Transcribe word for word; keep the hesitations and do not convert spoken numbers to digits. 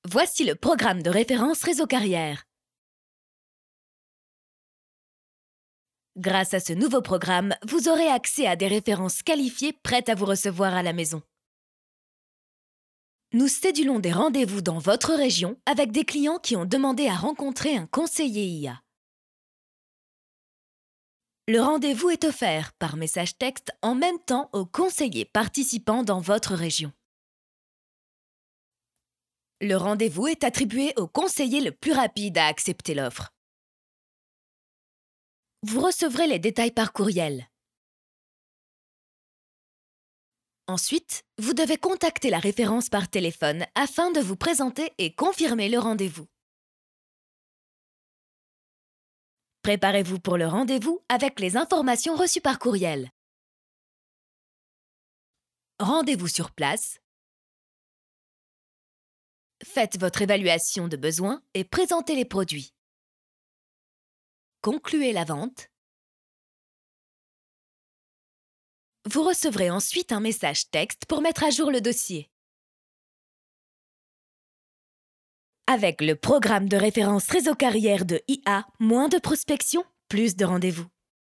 Voici le programme de référence Réseau Carrière. Grâce à ce nouveau programme, vous aurez accès à des références qualifiées prêtes à vous recevoir à la maison. Nous cédulons des rendez-vous dans votre région avec des clients qui ont demandé à rencontrer un conseiller I A. Le rendez-vous est offert par message texte en même temps aux conseillers participants dans votre région. Le rendez-vous est attribué au conseiller le plus rapide à accepter l'offre. Vous recevrez les détails par courriel. Ensuite, vous devez contacter la référence par téléphone afin de vous présenter et confirmer le rendez-vous. Préparez-vous pour le rendez-vous avec les informations reçues par courriel. Rendez-vous sur place. Faites votre évaluation de besoins et présentez les produits. Concluez la vente. Vous recevrez ensuite un message texte pour mettre à jour le dossier. Avec le programme de référence Réseau Carrière de I A, moins de prospection, plus de rendez-vous.